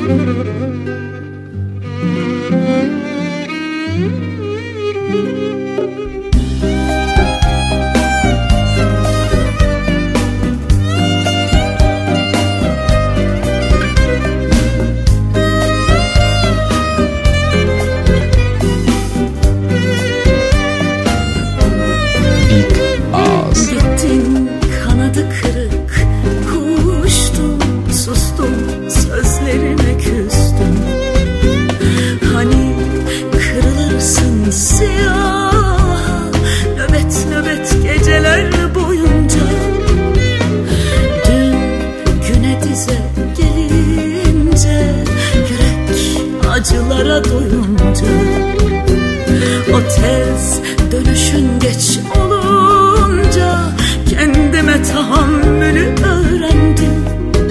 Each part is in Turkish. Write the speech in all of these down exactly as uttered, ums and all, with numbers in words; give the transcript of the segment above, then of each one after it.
Gittin kanadı kırık, kuştum, sustum, sözlerine küstüm. Hani kırılırsın siyah, nöbet nöbet geceler boyunca. Dün güne dize gelince, yürek acılara doyunca. O tez dönüşün geç olunca, kendime tahammülü öğrendim.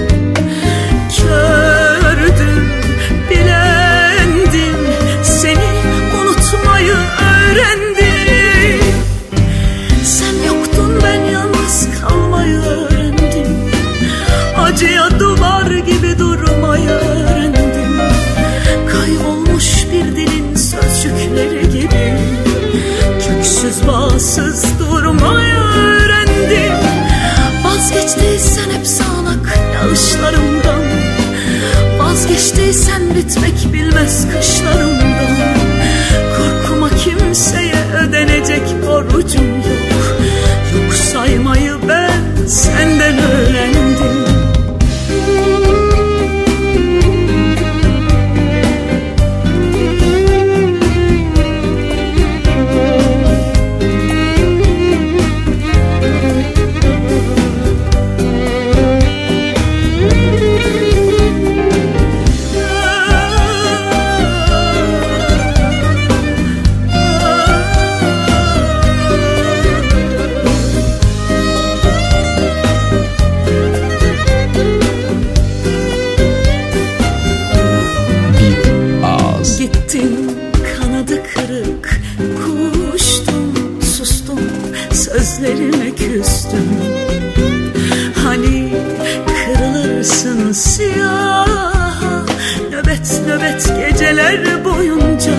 Kördüm, bilendim, seni unutmayı öğrendim. Sen yoktun, ben yalnız kalmayı öğrendim. Acıya duvar gibi durmayı öğrendim. Kaybolmuş bir dilin sözcükleri gibi, köksüz bağsız durmayı öğrendim. Vazgeçtiysen hep sağanak yağışlarımdan, vazgeçtiysen bitmek bilmez kışlarımdan. Korkma, kimseye ödenecek borcum yok. Yok saymayı ben senden öğrendim. Gittin kanadı kırık, kuştum, sustum, sözlerine küstüm. Hani kırılırsın siyah, nöbet nöbet geceler boyunca.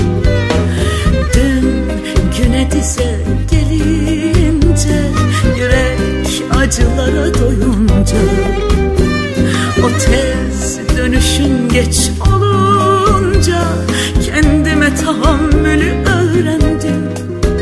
Dün güne dize gelince, yürek acılara doyunca. O tez dönüşün geç olunca, kendime tahammülü öğrendim.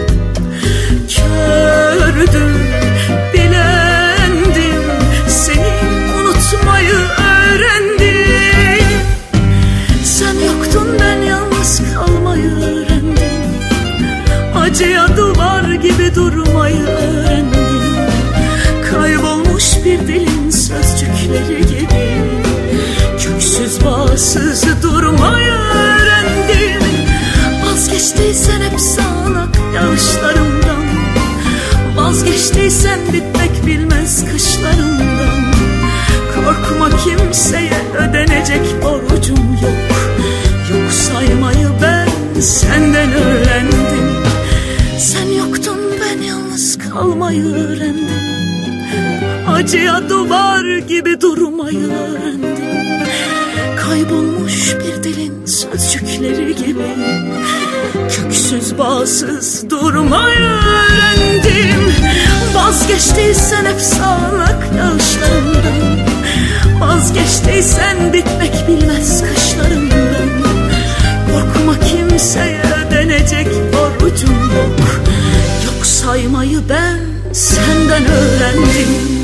Kördüm, bilendim, seni unutmayı öğrendim. Sen yoktun, ben yalnız kalmayı öğrendim. Acıya duvar gibi durmayı öğrendim. Kaybolmuş bir dilin sözcükleri gibi, köksüz bağsız durmayı öğrendim. Vazgeçtiysen hep sağanak yağışlarımdan, vazgeçtiysen bitmek bilmez kışlarımdan. Korkma, kimseye ödenecek borcum yok. Yok saymayı ben senden öğrendim. Sen yoktun, ben yalnız kalmayı öğrendim. Acıya duvar gibi durmayı öğrendim. Kaybolmuş bir dilin sözcükleri gibi, köksüz bağsız durmayı öğrendim. Vazgeçtiysen hep sağanak yağışlarımdan, vazgeçtiysen bitmek bilmez kışlarımdan. Korkma, kimseye ödenecek borcum yok. Yok saymayı ben senden öğrendim.